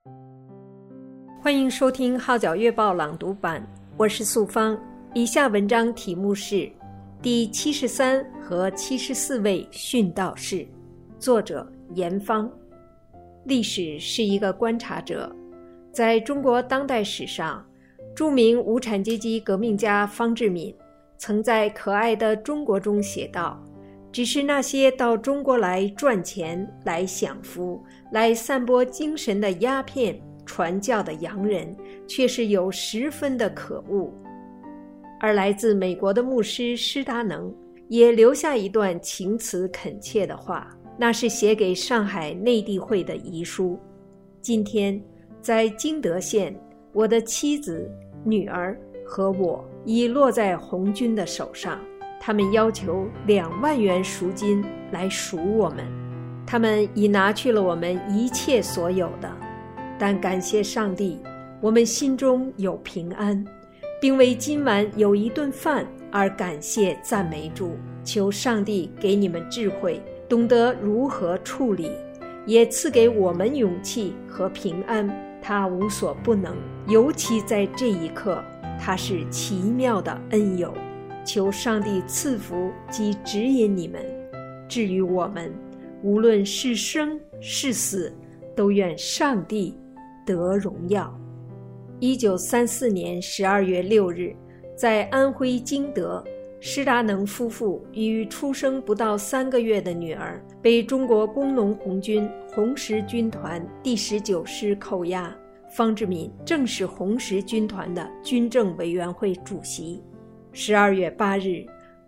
欢迎收听《号角月报》朗读版，我是素芳。以下文章题目是第73和74位殉道士，作者严芳。历史是一个观察者，在中国当代史上，著名无产阶级革命家方志敏曾在《可爱的中国》中写道，只是那些到中国来赚钱、来享福、来散播精神的鸦片传教的洋人，却是有十分的可恶。而来自美国的牧师施达能也留下一段情辞恳切的话，那是写给上海内地会的遗书。今天在金德县，我的妻子、女儿和我已落在红军的手上，他们要求2万元赎金来赎我们，他们已拿去了我们一切所有的，但感谢上帝，我们心中有平安，并为今晚有一顿饭而感谢赞美主。求上帝给你们智慧，懂得如何处理，也赐给我们勇气和平安。他无所不能，尤其在这一刻，他是奇妙的恩友。求上帝赐福及指引你们。至于我们，无论是生是死，都愿上帝得荣耀。1934年12月6日，在安徽金德，施达能夫妇与出生不到3个月的女儿被中国工农红军红十军团第19师扣押。方志敏正是红十军团的军政委员会主席。12月8日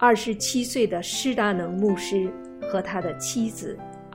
，27岁的施达能牧师和他的妻子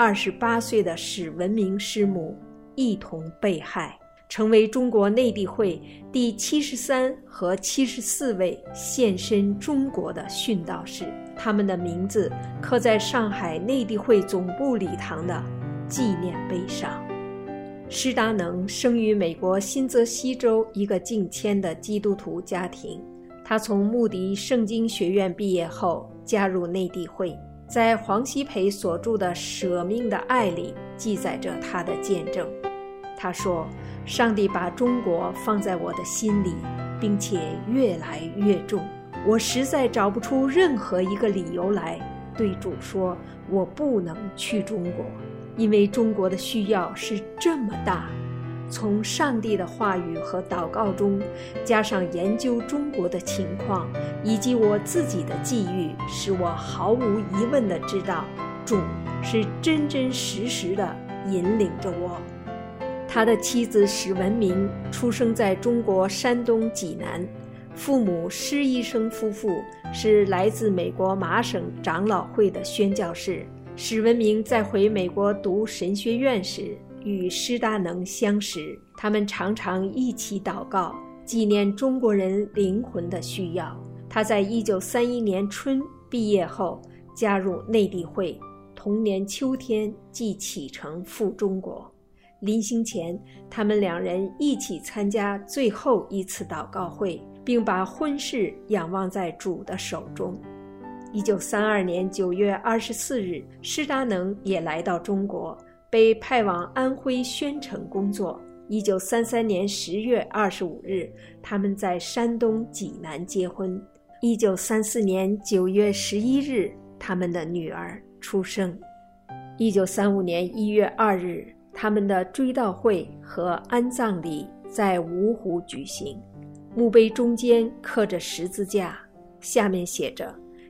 28岁的史文明师母一同被害，成为中国内地会第73和74位献身中国的殉道士，他们的名字刻在上海内地会总部礼堂的纪念碑上。施达能生于美国新泽西州一个敬谦的基督徒家庭，他从穆迪圣经学院毕业后加入内地会，在黄锡培所著的《舍命的爱》里记载着他的见证。他说，上帝把中国放在我的心里，并且越来越重，我实在找不出任何一个理由来对主说我不能去中国，因为中国的需要是这么大。从上帝的话语和祷告中，加上研究中国的情况，以及我自己的际遇，使我毫无疑问地知道，主是真真实实地引领着我。他的妻子史文明出生在中国山东济南，父母施医生夫妇是来自美国麻省长老会的宣教士。史文明在回美国读神学院时与施达能相识，他们常常一起祷告，纪念中国人灵魂的需要。他在1931年春毕业后加入内地会，同年秋天即启程赴中国。临行前，他们2人一起参加最后一次祷告会，并把婚事仰望在主的手中。1932年9月24日，施达能也来到中国，被派往安徽宣城工作。1933年10月25日，他们在山东济南结婚。1934年9月11日，他们的女儿出生。1935年1月2日，他们的追悼会和安葬礼在芜湖举行，墓碑中间刻着十字架，下面写着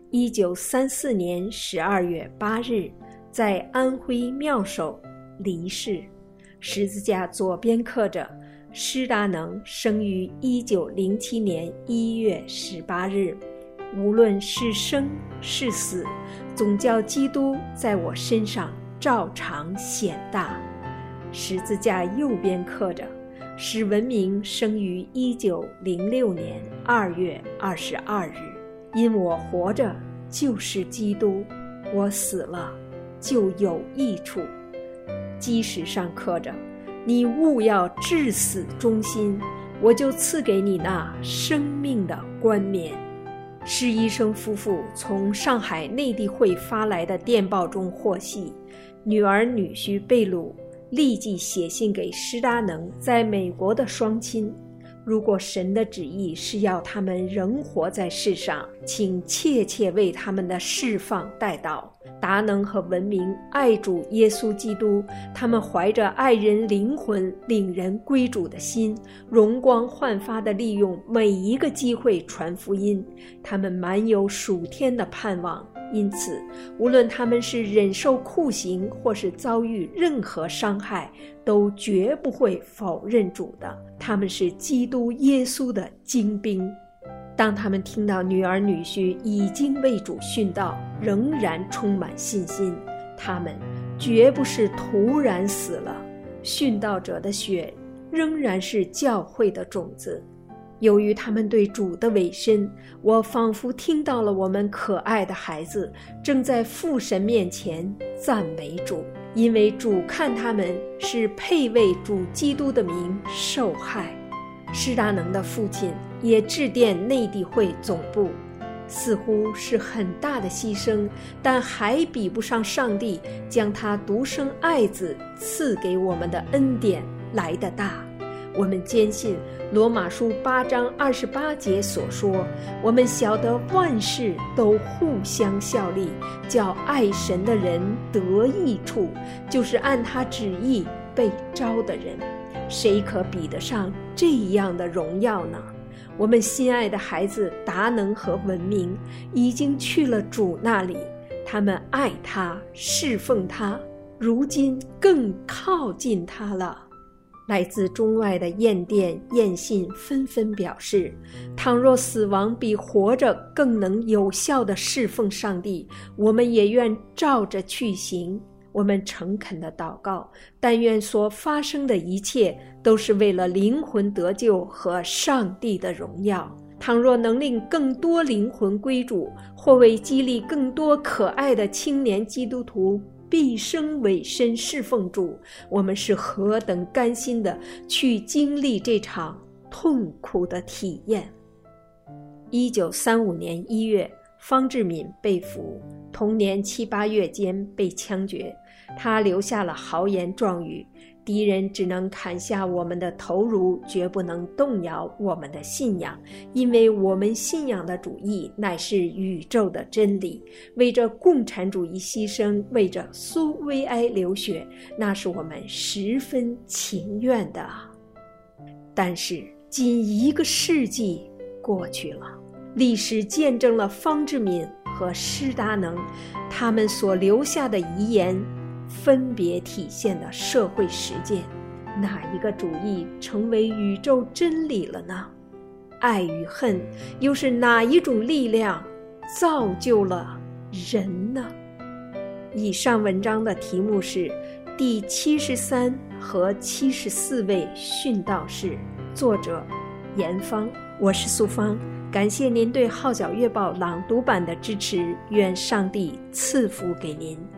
1934年12月8日在安徽妙手离世。十字架左边刻着施达能生于1907年1月18日，无论是生是死，总叫基督在我身上照常显大。十字架右边刻着史文明生于1906年2月22日，因我活着就是基督，我死了就有益处。基石上刻着你务要至死忠心，我就赐给你那生命的冠冕。施医生夫妇从上海内地会发来的电报中获悉，女儿女婿被掳立即写信给施达能在美国的双亲，如果神的旨意是要他们仍活在世上，请切切为他们的释放代祷。达能和文明爱主耶稣基督，他们怀着爱人灵魂领人归主的心，容光焕发地利用每一个机会传福音，他们满有属天的盼望。因此无论他们是忍受酷刑或是遭遇任何伤害，都绝不会否认主的，他们是基督耶稣的精兵。当他们听到女儿女婿已经为主殉道，仍然充满信心，他们绝不是突然死了，殉道者的血仍然是教会的种子。由于他们对主的委身，我仿佛听到了我们可爱的孩子正在父神面前赞美主，因为主看他们是配为主基督的名受害。施达能的父亲也致电内地会总部，似乎是很大的牺牲，但还比不上上帝将他独生爱子赐给我们的恩典来得大。我们坚信罗马书8章28节所说，我们晓得万事都互相效力，叫爱神的人得益处，就是按他旨意被召的人。谁可比得上这样的荣耀呢？我们心爱的孩子达能和文明已经去了主那里，他们爱他，侍奉他，如今更靠近他了。来自中外的唁电唁信纷纷表示，倘若死亡比活着更能有效地侍奉上帝，我们也愿照着去行。我们诚恳地祷告，但愿所发生的一切都是为了灵魂得救和上帝的荣耀。倘若能令更多灵魂归主，或为激励更多可爱的青年基督徒毕生委身侍奉主，我们是何等甘心地去经历这场痛苦的体验。1935年1月，方志敏被俘，同年7、8月间被枪决。他留下了豪言壮语：敌人只能砍下我们的头颅，绝不能动摇我们的信仰，因为我们信仰的主义乃是宇宙的真理。为着共产主义牺牲，为着苏维埃流血，那是我们十分情愿的。但是近1个世纪过去了，历史见证了方志敏和施达能他们所留下的遗言分别体现的社会实践，哪一个主义成为宇宙真理了呢？爱与恨又是哪一种力量造就了人呢？以上文章的题目是第73和74位殉道士，作者严芳。我是素芳，感谢您对号角月报朗读版的支持，愿上帝赐福给您。